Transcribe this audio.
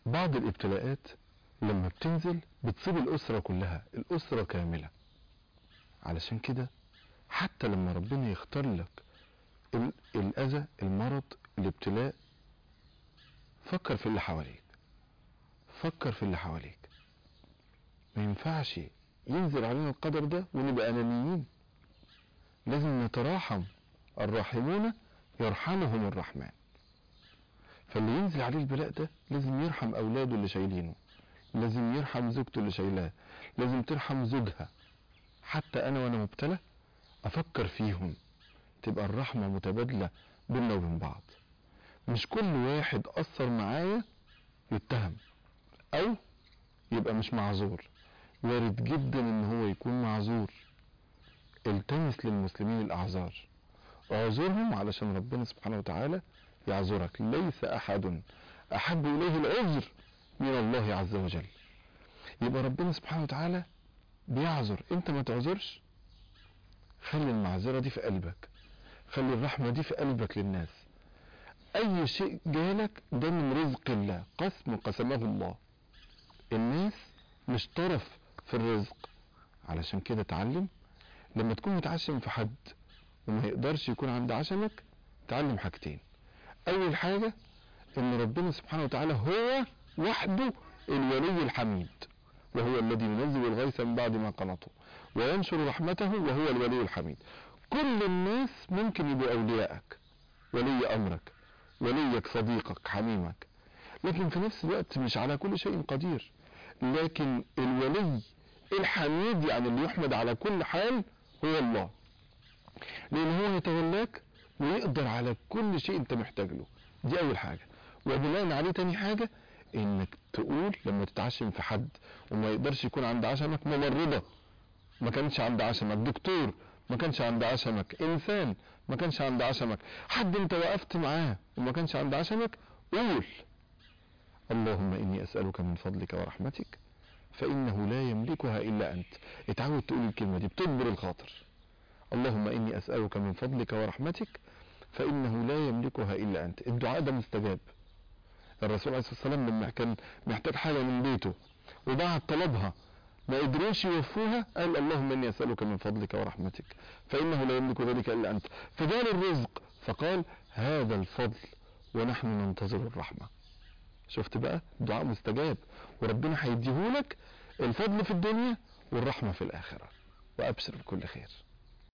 بعض الابتلاءات لما بتنزل بتصيب الأسرة كلها، الأسرة كاملة. علشان كده حتى لما ربنا يختار لك الأذى، المرض، الابتلاء، فكر في اللي حواليك، فكر في اللي حواليك. ما ينفعش ينزل علينا القدر ده ونبقى أنانيين، لازم نتراحم. الراحمون يرحمهم الرحمن. فاللي ينزل عليه البلاء ده لازم يرحم أولاده اللي شايلينه، لازم يرحم زوجته اللي شايلاه، لازم ترحم زوجها. حتى أنا وأنا مبتلى أفكر فيهم، تبقى الرحمة متبادلة بيننا وبين بعض. مش كل واحد أثر معايا يتهم أو يبقى مش معذور، وارد جدا ان هو يكون معذور. التمس للمسلمين الأعذار، اعذرهم علشان ربنا سبحانه وتعالى يعذرك. ليس أحد أحب إليه العذر من الله عز وجل. يبقى ربنا سبحانه وتعالى بيعذر، انت ما تعذرش. خلي المعذرة دي في قلبك، خلي الرحمة دي في قلبك للناس. اي شيء جالك ده من رزق الله، قسم قسمه الله. الناس مش طرف في الرزق. علشان كده اتعلم لما تكون متعشم في حد وما يقدرش يكون عند عشمك، تعلم حاجتين. اول حاجة ان ربنا سبحانه وتعالى هو وحده الولي الحميد، وهو الذي ينزل الغيث من بعد ما قنطوا وينشر رحمته، وهو الولي الحميد. كل الناس ممكن يبقوا اوليائك، ولي امرك، وليك، صديقك، حميمك، لكن في نفس الوقت مش على كل شيء قدير. لكن الولي الحميد يعني اللي يحمد على كل حال هو الله، لان هو يتولاك ويقدر على كل شيء انت محتاج له. دي اول حاجة. وبناء عليه تاني حاجة انك تقول لما تتعشم في حد وما يقدرش يكون عند عشمك، ممرضة ما كانش عند عشمك، دكتور ما كانش عند عشمك، انسان ما كانش عند عشمك، حد انت وقفت معاه وما كانش عند عشمك، قول اللهم اني اسألك من فضلك ورحمتك فانه لا يملكها الا انت. اتعود تقول الكلمة دي بتجبر الخاطر. اللهم اني اسألك من فضلك ورحمتك فانه لا يملكها الا انت. الدعاء ده مستجاب. الرسول عليه الصلاة والسلام لما كان محتاج حاجة من بيته وبعد طلبها ما قدروش يوفوها، قال اللهم اني اسألك من فضلك ورحمتك فانه لا يملك ذلك الا انت. فجال الرزق فقال هذا الفضل ونحن ننتظر الرحمة. شفت بقى؟ دعاء مستجاب، وربنا هيديهولك الفضل في الدنيا والرحمة في الآخرة. وأبشر بكل خير.